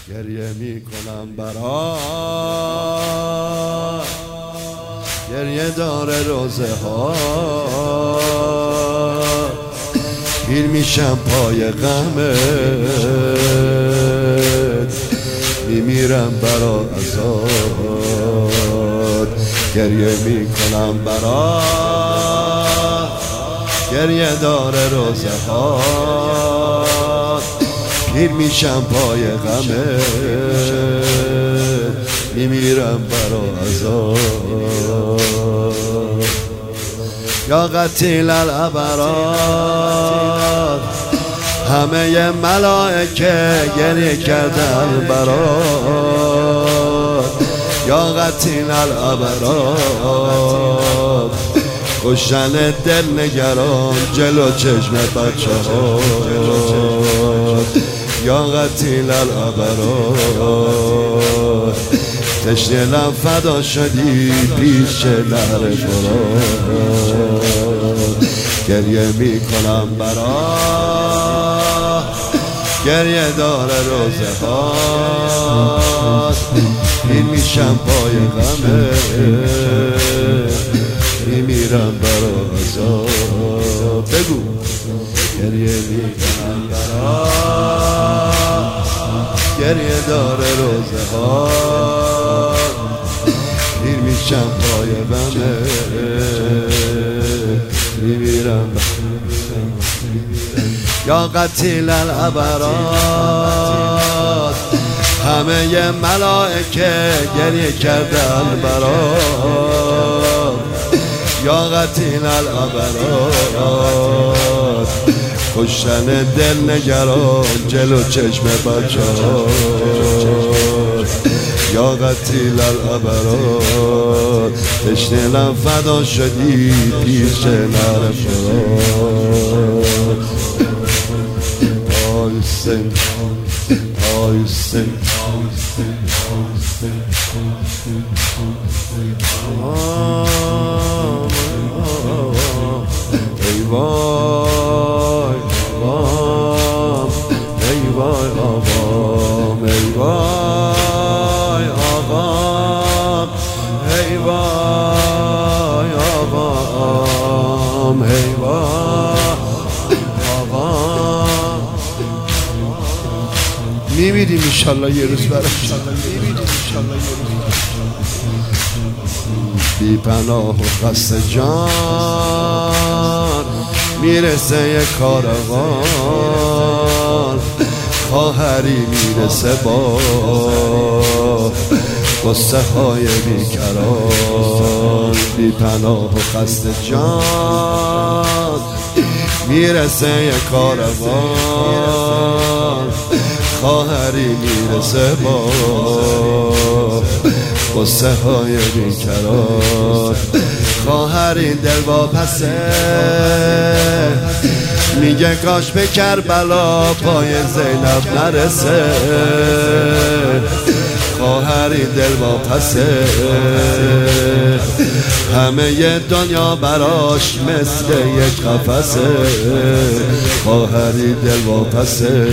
گریه میکنم برات، گریه داره روزه ها، پیر میشم پای غمت، میمیرم برا ازاد. گریه میکنم برات، گریه داره روزه ها، پیر میشم پای غمت، میمیرم برا ازاد. یا قتیل الابرار، همه ملائکه گریه کردن برات. یا قتیل الابرار، کشتن دل نگران جلو چشم بچه ها. یا قتیل الابرار، تشنه‌ام فدا شدی پیش نهر فرات. گریه میکنم برات، گریه داره روزه ها، این میشم پای غمت، میمیرم برا ازاد. بگو گریه میکنم برات، گریه داره روزه ها، پیر میشم پای غمت، میمیرم. یا قتیل الابرار، همه ملائکه گریه کردن برات. یا قتیل الابرار، کشتن دل نگران جلو چشم بچه ها. یا قتیل الابرار، تشنه‌ام فدا شدی پیش نهر فرات. آیسن آیسن ای وای آقام، ای وای آقام، ای وای آقام، ای وای آقام، ای وای آقام. میمیریم انشالله یه روز براش، بی پناه و خسته جان میرسه یک کاروان، خواهری میرسه با قصه های بیکران. بی پناه و خسته جان میرسه یک کاروان، خواهری میرسه با قصه های بیکران. خواهری دل واپسه، میگه کاش به کربلا پای زینب نرسه. خواهری دل واپسه، همه دنیا براش مثل یک قفسه. خواهری دل واپسه،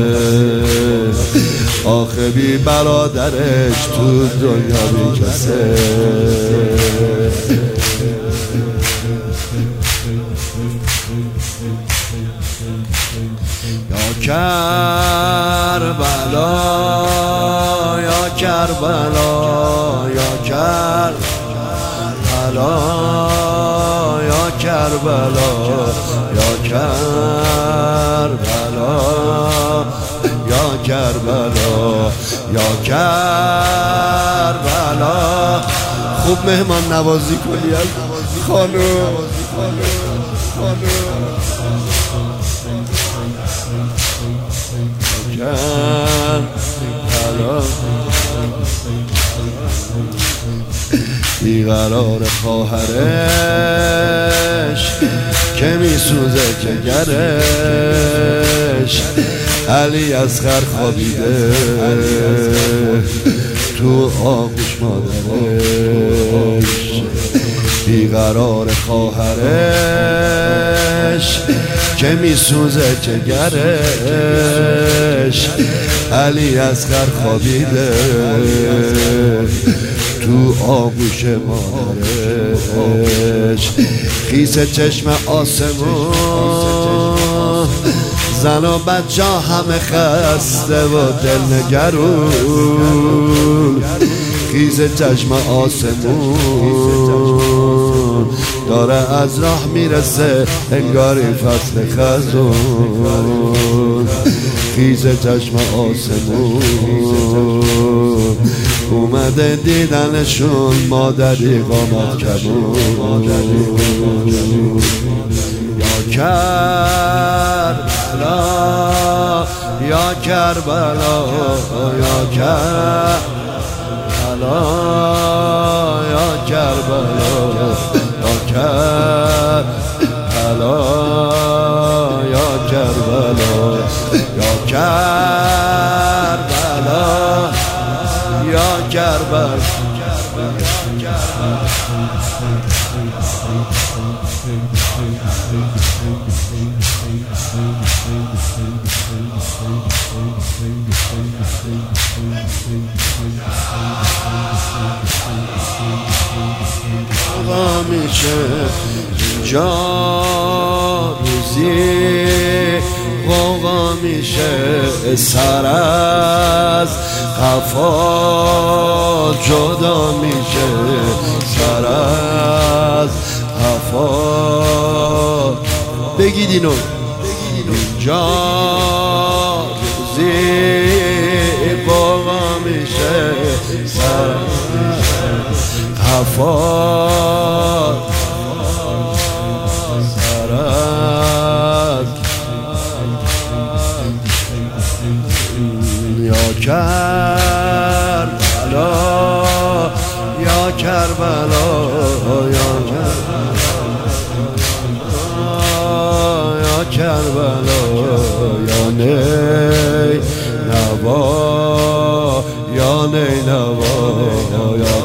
آخه بی برادرش تو دنیا بی کسه. یا کربلا، یا کربلا، یا کربلا، یا کربلا، یا کربلا، یا کربلا، یا کربلا. خوب مهمان نوازی کنی خانم. بیقرار خواهرش که میسوزه جگرش، علی اصغر خوابیده تو آغوش مادرش. بیقرار خواهرش که میسوزه جگرش، درش علی اصغر خوابیده تو آغوش مادرش. خیس چشم آسمون زن و بچه همه خسته و دلنگرون. خیز چشم آسمون داره از راه میرسه انگاری فصل خزون. خیز چشم آسمون اومده دیدنشون مادری قامت کبون. یا کربلا یا کربلا یا کربلا یا کربلا یا کربلا یا کربلا یا کربلا یا کربلا. آقا میشه اینجا روزی غوغا میشه سر از قفا جدا میشه سر از قفا. بگید اینو اینجا روزی غوغا میشه سر قفا سر از یا کربلا یا کربلا یا کربلا یا نینوا یا نینوا یا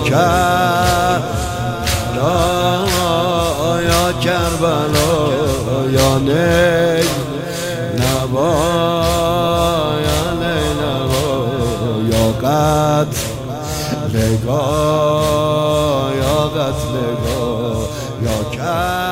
کربلا یا کربلا یا نینوا یا نینوا یا قتلگاه یا قتلگاه یا کربلا